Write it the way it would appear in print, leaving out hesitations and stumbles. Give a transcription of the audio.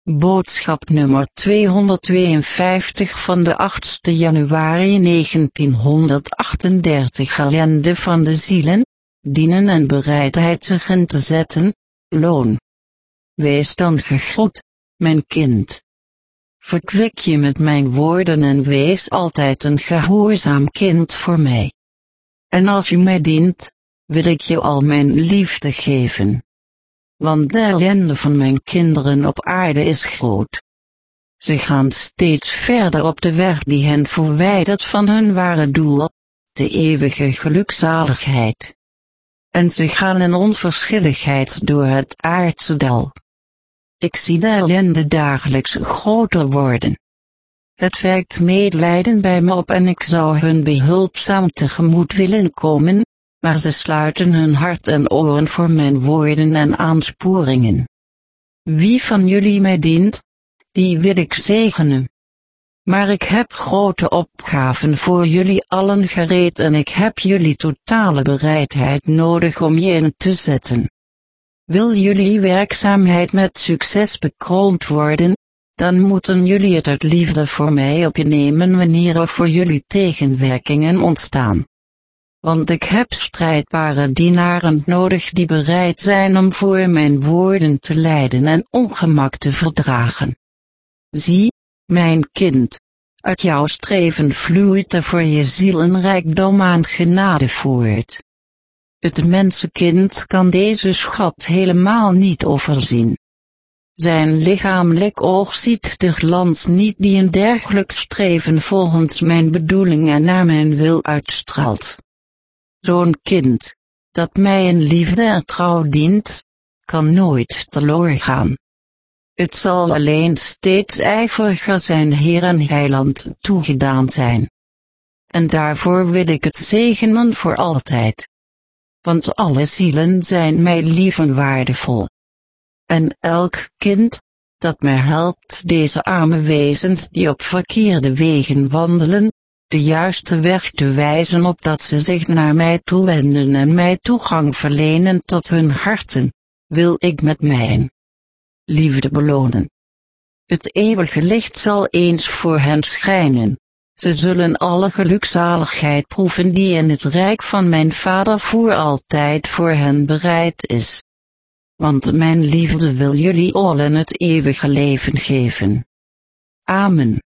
Boodschap nummer 252 van de 8e januari 1938. Ellende van de zielen, dienen en bereidheid zich in te zetten, loon. Wees dan gegroet, mijn kind. Verkwik je met mijn woorden en wees altijd een gehoorzaam kind voor mij. En als je mij dient, wil ik je al mijn liefde geven. Want de ellende van mijn kinderen op aarde is groot. Ze gaan steeds verder op de weg die hen verwijdert van hun ware doel, de eeuwige gelukzaligheid. En ze gaan in onverschilligheid door het aardse dal. Ik zie de ellende dagelijks groter worden. Het wekt medelijden bij me op en ik zou hun behulpzaam tegemoet willen komen, maar ze sluiten hun hart en oren voor mijn woorden en aansporingen. Wie van jullie mij dient, die wil ik zegenen. Maar ik heb grote opgaven voor jullie allen gereed en ik heb jullie totale bereidheid nodig om je in te zetten. Wil jullie werkzaamheid met succes bekroond worden, dan moeten jullie het uit liefde voor mij op je nemen wanneer er voor jullie tegenwerkingen ontstaan. Want ik heb strijdbare dienaren nodig die bereid zijn om voor mijn woorden te lijden en ongemak te verdragen. Zie, mijn kind, uit jouw streven vloeit er voor je ziel een rijkdom aan genade voort. Het mensenkind kan deze schat helemaal niet overzien. Zijn lichamelijk oog ziet de glans niet die een dergelijk streven volgens mijn bedoeling en naar mijn wil uitstraalt. Zo'n kind, dat mij in liefde en trouw dient, kan nooit teloorgaan. Het zal alleen steeds ijveriger zijn Heer en Heiland toegedaan zijn. En daarvoor wil ik het zegenen voor altijd. Want alle zielen zijn mij lief en waardevol. En elk kind, dat mij helpt deze arme wezens die op verkeerde wegen wandelen, de juiste weg te wijzen opdat ze zich naar mij toewenden en mij toegang verlenen tot hun harten, wil ik met mijn liefde belonen. Het eeuwige licht zal eens voor hen schijnen. Ze zullen alle gelukzaligheid proeven die in het rijk van mijn Vader voor altijd voor hen bereid is. Want mijn liefde wil jullie allen het eeuwige leven geven. Amen.